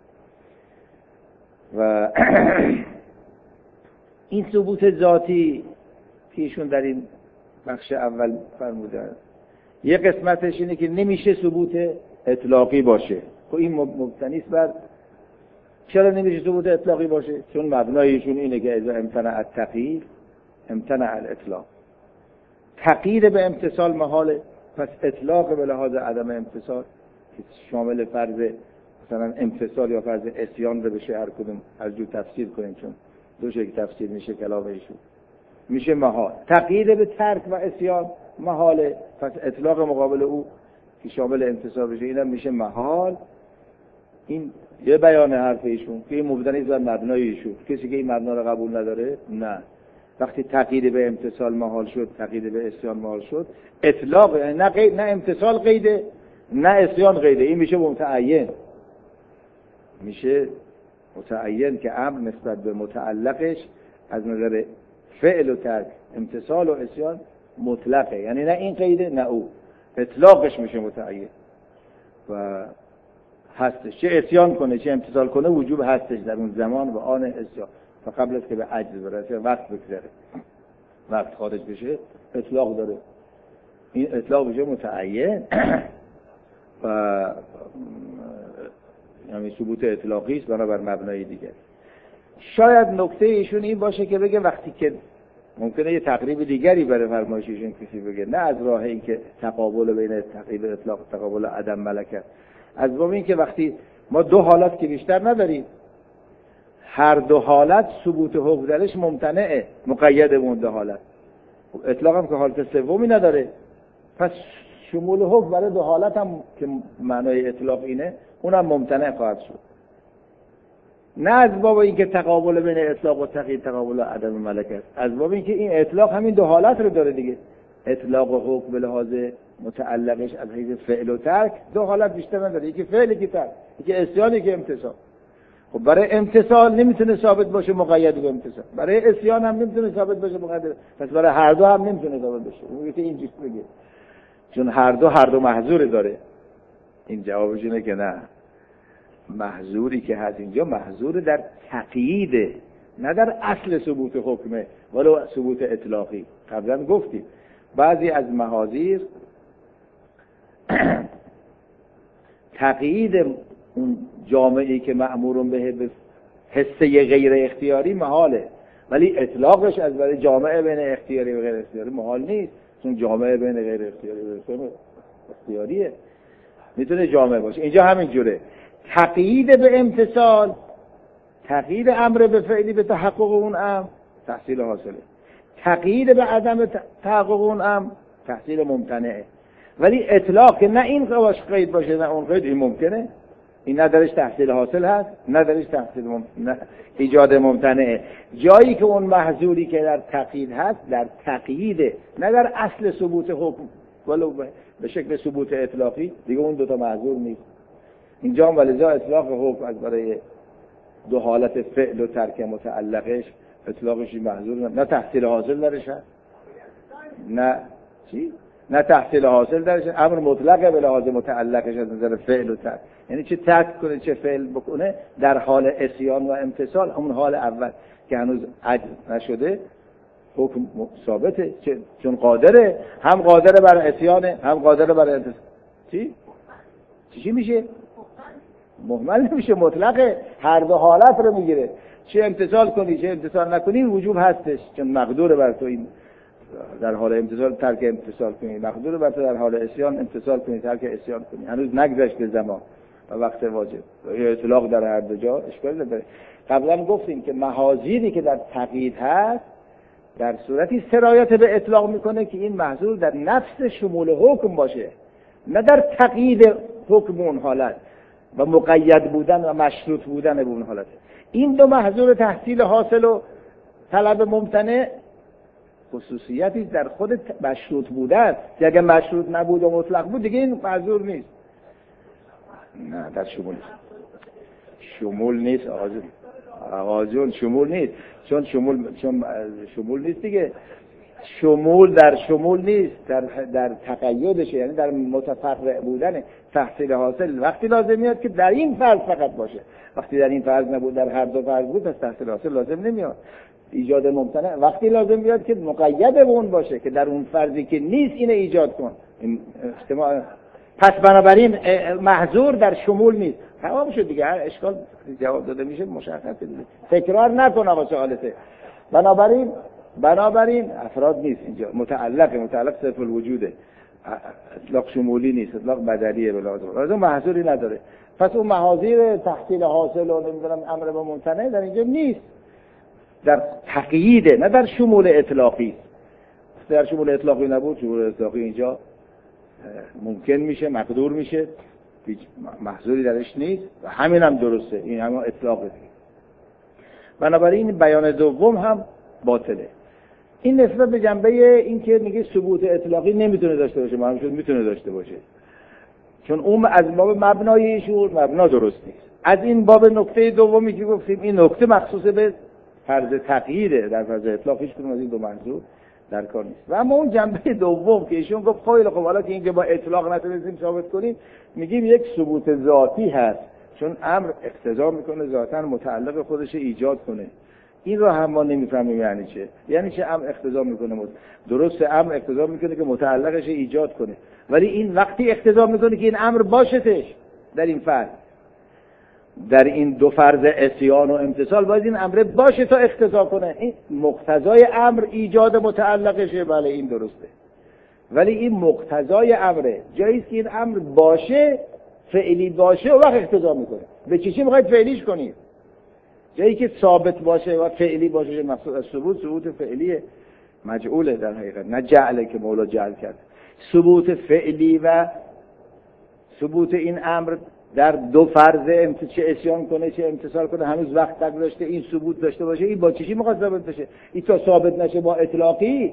و این ثبوت ذاتی که ایشون در این بخش اول فرمودن، یه قسمتش اینه که نمیشه ثبوت اطلاقی باشه. خب این مبتنی است بر، چرا نمیشه ثبوت اطلاقی باشه؟ چون مبنایشون اینه که اذا امتنع التقیید امتنع الاطلاق. تقیید به امتصال محاله، پس اطلاق به لحاظ عدم امتصال که شامل فرض مثلا امتصال یا فرض عصیان رو بشه هر کدوم از جو تفسیر کنیم، چون دو شکل تفسیر میشه کلام ایشون، میشه محال. تقیید به ترک و عصیان محاله، پس اطلاق مقابل او که شامل امتصال بشه اینم میشه محال. این یه بیان حرف ایشون که این مبتنی است بر مبنای ایشون. کسی که این مبنا رو قبول نداره، نه، وقتی تقیید به امتصال محال شد، تقیید به عصیان محال شد، اطلاق یعنی نه قید، نه امتصال قیده نه عصیان قیده، این میشه متعین. میشه متعین که امر نسبت به متعلقش از نظر فعل و ترک امتصال و عصیان مطلقه، یعنی نه این قیده نه او، اطلاقش میشه متعین و هستش. چه عصیان کنه چه امتصال کنه وجوب هستش در اون زمان و آن عصیان، تا قبل از که به عجز برسه وقت بگذره، وقت خارج بشه اطلاق داره. این اطلاق بشه متعین و یعنی ثبوت اطلاقی است بنابر مبنای دیگر. شاید نکته ایشون این باشه که بگه وقتی که ممکنه یه تقریب دیگری برای فرمایش ایشون کسی بگه، نه از راه این که تقابل بین تقریب اطلاق و تقابل عدم ملکت، از باب این که وقتی ما دو حالت که بیشتر نداریم، هر دو حالت ثبوت حکم درش ممتنعه، مقید به اون دو حالت. اطلاق هم که حالت سومی نداره، پس شمول حکم برای دو حالت هم که معنای اطلاق اینه اونم ممتنع خواهد شد. نه از باب اینکه تقابل بین اطلاق و تقیید تقابل عدم ملکت، از باب اینکه این اطلاق همین دو حالت رو داره دیگه. اطلاق و حکم به لحاظ متعلقش از حیث فعل و ترک دو حالت بیشتر نداره، یکی فعل یکی ترک، یکی عصیان یکی امتصال. خب برای امتصال نمیتونه ثابت باشه مقید به امتصال، برای عصیان هم نمیتونه ثابت باشه مقید، پس برای هر دو هم نمیتونه ثابت باشه. اون که اینجوری بگه چون هر دو هر دو محظور داره. این جوابش اینه که نه، محظوری که هست اینجا محظور در تقییده، نه در اصل ثبوت حکمه ولو ثبوت اطلاقی. قبلا گفتیم بعضی از محاذیر تقیید اون جامعی که مأمورون به حصه غیر اختیاری محاله، ولی اطلاقش از برای جامعه بین اختیاری و غیر اختیاری محال نیست، چون جامعه بین غیر اختیاری و اختیاریه، میتونه جامعه باشه. اینجا همین جوره. تقیید به امتصال، تقیید امر به فعلی به تحقق اون امر تحصیل حاصله، تقیید به عدم تحقق اون امر تحصیل ممتنعه. ولی اطلاق که نه این قواش قید باشه نه اون قید، این ممکنه، این ندارش تحصیل حاصل هست، ندارش تحصیل مم... نه ایجاد ممتنعه. جایی که اون محظوری که در تقیید هست در تقییده، نه در اصل ثبوت حکم ولو به شکل ثبوت اطلاقی، دیگه اون دوتا محظور نیست. اینجا هم ولذا اطلاق حکم از برای دو حالت فعل و ترک متعلقش اطلاقش محظور نه تحصیل حاصل درش هست نه چی؟ نه تحصیل حاصل درش امر مطلقه به لحاظ متعلقش از نظر فعل و ترک، یعنی چه ترک کنه چه فعل بکنه در حال عصیان و امتثال همون حال اول که هنوز عجز نشده حکم ثابته، چون قادره، هم قادره بر عصیانه هم قادره بر امتثال. چی؟ چی میشه؟ مهمل نمیشه، مطلقه، هر دو حالت رو میگیره، چه امتثال کنی چه امتثال نکنی وجوب هستش، چون مقدور بر تو این در حال امتثال ترک امتثال کنی، مقدور بر تو در حال عصیان امتثال کنی ترک عصیان کنی، هنوز نگذشته زمان و وقت واجب یا اطلاق در هر دو جا اشکالی نداره. قبلا گفتیم که محاذیری که در تقیید هست در صورتی سرایت به اطلاق میکنه که این محظور در نفس شمول حکم باشه، نه در تقیید حکم اون حالت و مقید بودن و مشروط بودن به اون حالت. این دو محظور تحصیل حاصل و طلب ممتنع خصوصیتی در خود مشروط بودن که اگه مشروط نبود و مطلق بود دیگه این محظور نیست. نه در شمول شمول نیست آقازون آقازون شمول نیست، چون شمول چون شمول نیست دیگه، شمول در شمول نیست، در در تقییدشه، یعنی در متفرع بودن تحصیل حاصل وقتی لازم میاد که در این فرض فقط باشه، وقتی در این فرض نبود در هر دو فرض بود پس تحصیل حاصل لازم نمیاد. ایجاد ممتنع وقتی لازم میاد که مقید به اون باشه که در اون فرضی که نیست اینو ایجاد کن، این اجتماع. پس بنابراین محظور در شمول نیست. تمام شد دیگه، هر اشکال جواب داده میشه مشخصه دیگه، تکرار نکن آقا سوالته. بنابراین بنابراین افراد نیست اینجا، متعلق متعلق صرف الوجوده، اطلاق شمولی نیست، اطلاق بدلیه به لازم لازم محظوری نداره. پس اون محاذیر تحصیل حاصل و نمیدونم امر به ممتنع در اینجا نیست، در تقییده نه در شمول اطلاقی. در شمول اطلاقی نبود، شمول اطلاقی اینجا ممکن میشه، مقدور میشه، هیچ محظوری درش نیست و همین هم درسته، این هم اطلاقه. بنابراین بیان دوم هم باطله. این نسبت به جنبه این که میگه ثبوت اطلاقی نمیتونه داشته باشه، معلوم شد میتونه داشته باشه، چون اون از باب مبنای ایشون مبنا درست نیست. از این باب نکته دومی که گفتیم این نکته مخصوص به فرض تقییده، در فرض اطلاق هیچ کدوم از این دو محظور در کار نیست. و اما اون جنبه دوم که ایشون گفت خیلی خب حالا که اینکه با اطلاق نتونستیم ثابت کنیم، میگیم یک ثبوت ذاتی هست، چون امر اقتضا میکنه ذاتاً متعلق خودش ایجاد کنه. این رو هم ما نمیفهمیم یعنی چه، یعنی چه امر اقتضا میکنه؟ درست امر اقتضا میکنه که متعلقش ایجاد کنه، ولی این وقتی اقتضا میکنه که این امر باشتش در این فرض، در این دو فرض عصیان و امتثال باید این امر باشه تا اقتضا کنه. این مقتضای امر ایجاد متعلقشه، بله این درسته، ولی این مقتضای امره، جایی است که این امر باشه، فعلی باشه و وقت اقتضا میکنه. به چی چی میخواید فعلیش کنید؟ جایی که ثابت باشه و فعلی باشه، مقصود از ثبوت ثبوت فعلی مجعوله در حقیقت، نه جعله که مولا جعل کرد. ثبوت فعلی و ثبوت این امر در دو فرض چه عصیان کنه چه امتثال کنه هنوز وقت نگذاشته این ثبوت داشته باشه. این با چیزی میخواد ثابت بشه؟ این تا ثابت نشه با اطلاقی،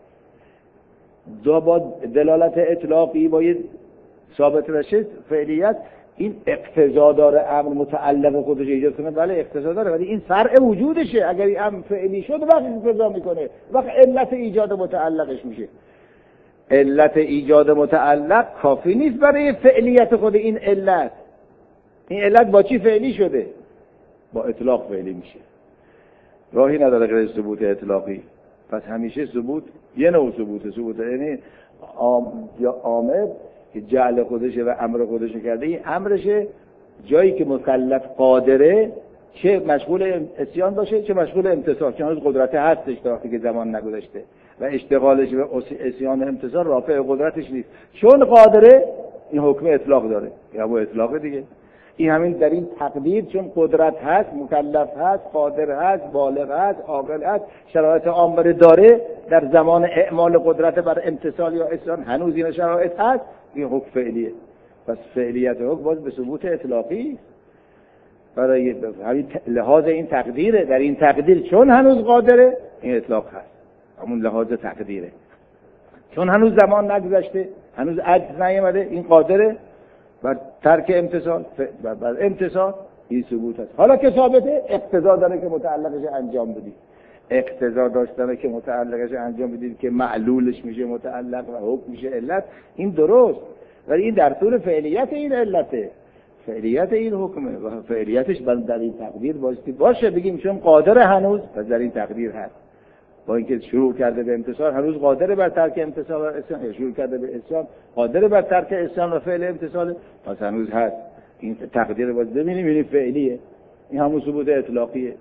دو با دلالت اطلاقی باید ثابت بشه فعلیت. این اقتضا داره امر متعلق خودش ایجاد کنه، بله اقتضا داره، ولی این فرع وجودشه. اگر این امر فعلی شد وقت اقتضا میکنه، وقت علت ایجاد متعلقش میشه. علت ایجاد متعلق کافی نیست برای فعلیت خود این علت. این علت با چی فعلی شده؟ با اطلاق فعلی میشه، راهی نداره غیر ثبوت اطلاقی. پس همیشه ثبوت یه نوع ثبوت ثبوت یعنی عام یا عامه که جعل خودشه و امر خودشه کرده، این امرشه جایی که مکلف قادره، چه مشغول عصیان باشه چه مشغول امتثال، چون هنوز قدرت هستش تا وقتی که زمان نگذشته و اشتغالش به عصیان امتثال رافع قدرتش نیست. چون قادره این حکم اطلاق داره، یا با اطلاق دیگه. این همین در این تقدیر، چون قدرت هست، مکلف هست، قادر هست، بالغ هست، عاقل هست، شرایط عامه داره، در زمان اعمال قدرت بر امتثال یا عصیان هنوز این شرایط هست، این حکم فعلیه. پس فعلیت حکم باز به ثبوت اطلاقی برای همین لحاظ این تقدیره. در این تقدیر چون هنوز قادره این اطلاق هست، همون لحاظ تقدیره. چون هنوز زمان نگذشته، هنوز عجز نیامده، این قادره بر ترک امتثال، بر امتثال این ثبوت هست. حالا که ثابته اقتضا داره که متعلقش انجام بدید. اقتضا داشتنه که متعلقش انجام بدید که معلولش میشه متعلق و حکم میشه علت، این درست، ولی این در طول فعلیت این علته، فعلیت این حکمه و فعلیتش در این تقدیر باشید باشه بگیم چون قادر هنوز و در این تقدیر هست، با اینکه شروع کرده به امتثال هنوز قادر بر ترک امتثال و اسیان، شروع کرده به اسیان قادر بر ترک اسیان و فعل امتثال، پس هنوز هست. این تقدیر باید ببینیم این فعلیه، این همون ثبوت اطلاقیه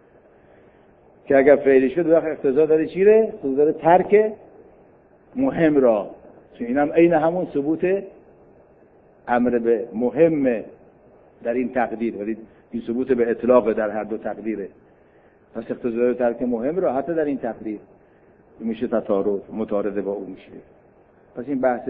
که اگر فعلی شد وقت اقتضا داره چیره؟ داره ترک مهم را، چون اینم عین همون ثبوت امر به مهم در این تقدیر، ولی این ثبوت به اطلاق در هر دو تقدیره. پس اقتضا داره ترک مهم را حتی در این تقدیر میشه تطارد، متعارض با اون میشه. پس این بحث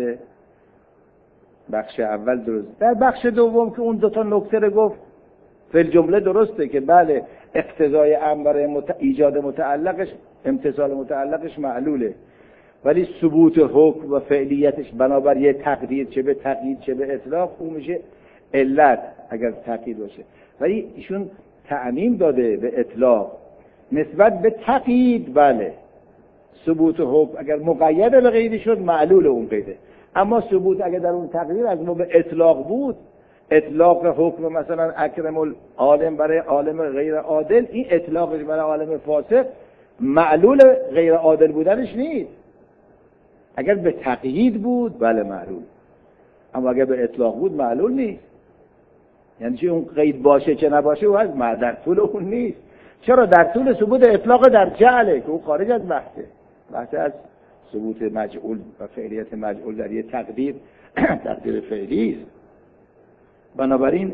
بخش اول درست. در بخش دوم که اون دو تا نکته رو گفت فی الجمله درسته که بله اقتضای امر برای مت... ایجاد متعلقش امتصال متعلقش معلوله، ولی ثبوت حکم و فعلیتش بنابر یه تقدیر چه به تقیید چه به اطلاق اون میشه علت اگر تقیید باشه. ولی ایشون تعمیم داده به اطلاق نسبت به تقیید. بله ثبوت حکم اگر مقید به قیدی شد معلول اون قیده، اما ثبوت اگر در اون تقدیر از باب اطلاق بود، اطلاق حکم مثلا اکرم العالم برای عالم غیر عادل، این اطلاقش برای عالم فاسق معلول غیر عادل بودنش نیست. اگر به تقیید بود بله معلول، اما اگر به اطلاق بود معلول نیست. یعنی چی؟ اون قید باشه چه نباشه و از در طول اون نیست. چرا؟ در طول ثبوت اطلاق در جعله که اون خارج از بحثه، بحث از ثبوت مجعول و فعلیت مجعول در یه تقدیر تقدیر فعلی است. بنابراین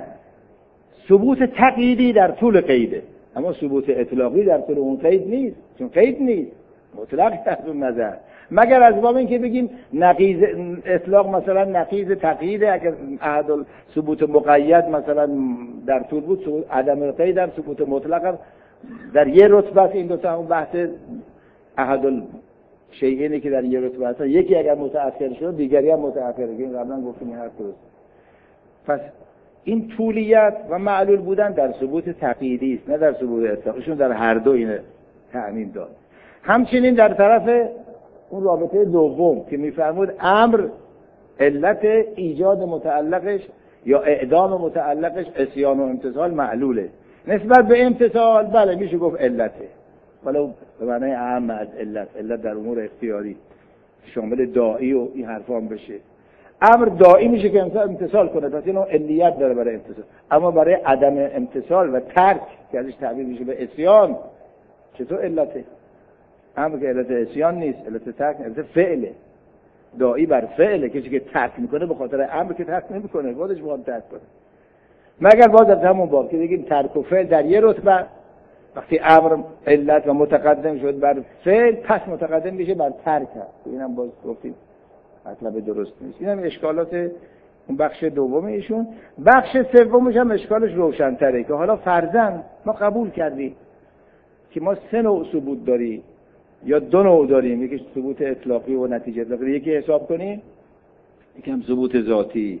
ثبوت تقییدی در طول قیده، اما ثبوت اطلاقی در طول اون قید نیست، چون قید نیست مطلق از اون نظر، مگر از باب این که بگیم نقیض اطلاق مثلا نقیض تقیید، اگر احد ثبوت مقید مثلا در طول بود عدم قید در ثبوت مطلق در یه رتبه است. این دو تا هم بحث احد شیئینی که در یه رتبه هستن، یکی اگر متأخر شد دیگری هم متأخره، این قبلا گفتیم این حرف درست. پس این طولیت و معلول بودن در ثبوت تقییدی است نه در ثبوت اطلاقشون، در هر دو اینه تأمین داد. همچنین در طرف اون رابطه دوم که میفرمود امر علت ایجاد متعلقش یا اعدام متعلقش عصیان و امتثال معلوله، نسبت به امتثال بله میشه گفت علته، ولو به معنای اهم از علت، علت در امور اختیاری شامل داعی و این حرفا هم بشه. امر داعی میشه که امتثال کنه، پس اینو علیت داره برای امتثال، اما برای عدم امتثال و ترک که ازش تعبیر میشه به عصیان چطور علته؟ امر که علت عصیان نیست، علت ترک، علت فعله. داعی بر فعله، کسی که ترک میکنه به خاطر امر که ترک نمیکنه، خودش میخواد ترک کنه. مگر باز از همون باب که بگیم ترک و فعل در یه رتبه، وقتی امر علت و متقدم شد بر فعل پس متقدم میشه بر ترک هست. اینم باز گفتیم مطلب درست نیست. اینم اشکالات اون بخش دوم ایشون. بخش سومش هم اشکالش روشن‌تره که حالا فرضاً ما قبول کردیم که ما سه نوع ثبوت داریم یا دو نوع داریم، یکی ثبوت اطلاقی و نتیجه اطلاقی، یکی حساب کنیم یکی هم ثبوت ذاتی.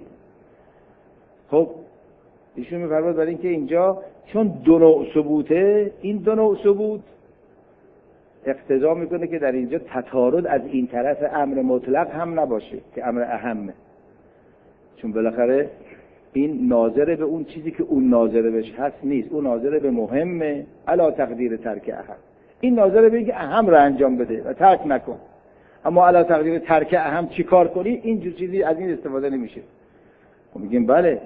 خب ایشون می‌فرماید برای اینکه اینجا چون دو نوع ثبوته، این دو نوع ثبوت اقتضا میکنه که در اینجا تطارد از این طرف امر مطلق هم نباشه که امر اهمه، چون بالاخره این ناظر به اون چیزی که اون ناظر بهش هست نیست، اون ناظر به مهمه علا تقدیر ترک اهم، این ناظر به اینکه اهم رو انجام بده و ترک نکن، اما علا تقدیر ترک اهم چی کار کنی اینجور چیزی از این استفاده نمیشه. میگیم بله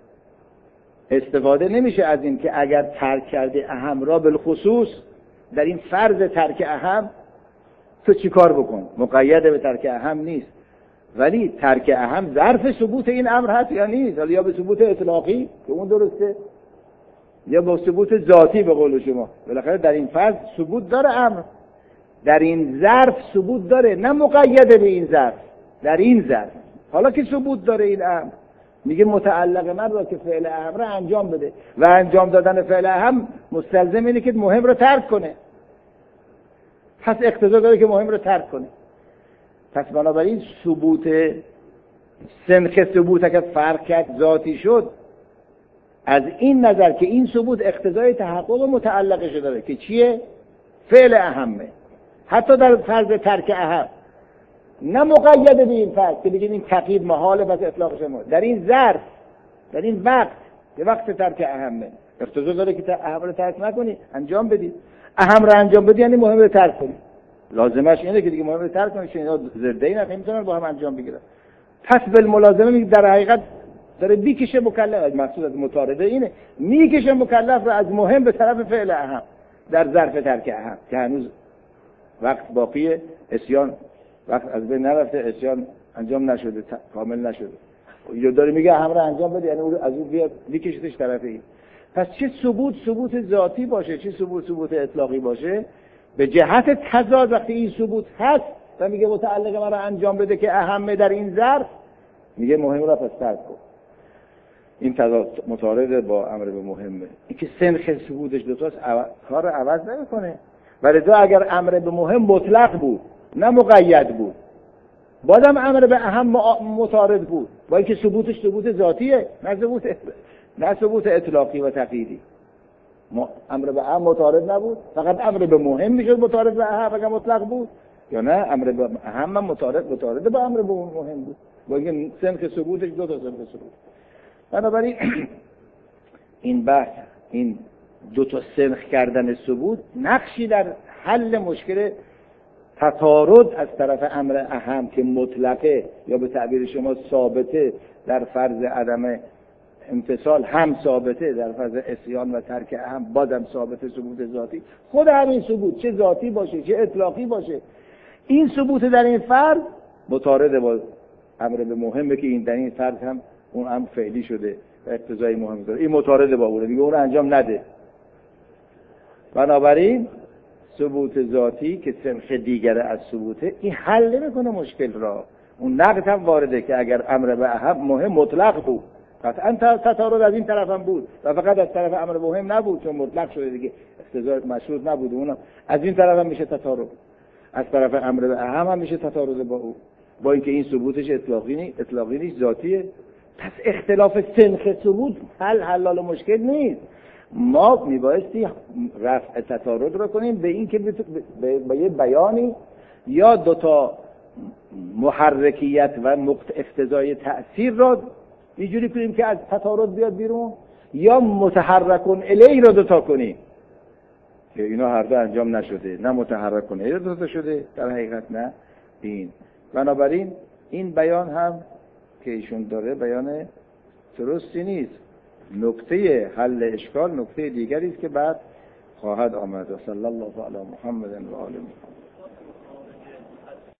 استفاده نمیشه از این که اگر ترک کرده اهم را بالخصوص در این فرض ترک اهم تو چی کار بکن، مقید به ترک اهم نیست، ولی ترک اهم ظرف ثبوت این امر هست یا نیست، یا به ثبوت اطلاقی که اون درسته یا با ثبوت ذاتی به قول شما. بالاخره در این فرض ثبوت داره امر، در این ظرف ثبوت داره، نه مقید به این ظرف، در این ظرف حالا که ثبوت داره این امر، میگه متعلق من را که فعل اهم را انجام بده و انجام دادن فعل اهم مستلزم اینه که مهم را ترک کنه، پس اقتضا داره که مهم را ترک کنه. پس بنابراین ثبوت سنخ ثبوت اگر فرق کرد ذاتی شد، از این نظر که این ثبوت اقتضای تحقق متعلقش داره که چیه؟ فعل اهمه. حتی در فرض ترک اهم نه مقید به این فرض که بگیم این تقیید محاله پس اطلاقش محاله. در این ظرف، در این وقت، به وقت ترک اهمه اقتضا داره که اهم رو ترک نکنی، انجام بدی. اهم رو انجام بدی یعنی مهم رو ترک کنی. لازمش اینه که دیگه مهم رو ترک کنی، چون اینا زرده این نمیتونن با هم انجام بگیرن. پس بالملازمه میگه در حقیقت داره بیکشه مکلف، مقصود از مطارده اینه، میکشه مکلف رو از مهم به طرف فعل اهم در ظرف ترک اهم که هنوز وقت باقیه، عصیان وقت از بین نرفته، عصیان انجام نشده، کامل نشده. یا داره میگه اهم رو انجام بده یعنی از اون بیاد بیکشتش طرف این. پس چه ثبوت ثبوت ذاتی باشه، چه ثبوت ثبوت اطلاقی باشه، به جهت تضاد وقتی این ثبوت هست و میگه متعلق ما رو انجام بده که اهمه در این ظرف، میگه مهم رو پس ترک کن. این تضاد متعارض با امر به مهمه. اینکه سنخ ثبوتش دو تاست کار رو عوض نمیکنه. ولی دو اگر امر به مهم مطلق بود نه مقید بود، بازم امر به اهم متعارض بود، با اینکه ثبوتش ثبوت ذاتیه نه ثبوت نه ثبوت اطلاقی و تقییدی. امر به اهم متعارض نبود، فقط امر به مهم میشد متعارض به اهم اگر مطلق بود، یا نه امر به اهم متعارض متعارض با امر به مهم بود، با اینکه سنخ ثبوتش دو تا سنخ ثبوت. بنابراین این بحث، این دو تا سنخ کردن ثبوت نقشی در حل مشکل تطارد از طرف امر اهم که مطلقه یا به تعبیر شما ثابته در فرض عدم امتصال هم ثابته، در فرض عصیان و ترک اهم بازم ثابته ثبوت ذاتی. خود همین ثبوت چه ذاتی باشه چه اطلاقی باشه، این ثبوت در این فرض متعارض با امر به مهمه که این در این فرض هم اون هم فعلی شده و اقتضای مهم داره، این متعارض با اونه، دیگه اون رو انجام نده. بنابراین ثبوت ذاتی که سنخ دیگره از ثبوته، این حل نمیکنه مشکل را. اون نقد هم وارده که اگر امر به اهم مهم مطلق بود قطعا تطارض از این طرف هم بود و فقط از طرف امر مهم نبود چون مطلق شده دیگه، اقتضای مشروط نبود، اونم از این طرف هم میشه تطارض، از طرف امر به اهم هم میشه تطارض با او، با اینکه این ثبوتش اطلاقی نیست، اطلاقی نیست، ذاتیه. پس اختلاف سنخ ثبوت حل حلال مشکل نیست. ما میبایستی رفع تطارض رو کنیم به این که با یه بیانی یا دوتا محرکیت و اقتضای تأثیر را اینجوری کنیم که از تطارض بیاد بیرون، یا متحرکون الی را دوتا کنیم که اینا هر دو انجام نشده، نه متحرکون الی را دوتا شده در حقیقت نه این. بنابراین این بیان هم که ایشون داره بیان درستی نیست. نکته حل اشکال نکته دیگری است که بعد خواهد آمد. و صلی الله علی محمد و آله محمد.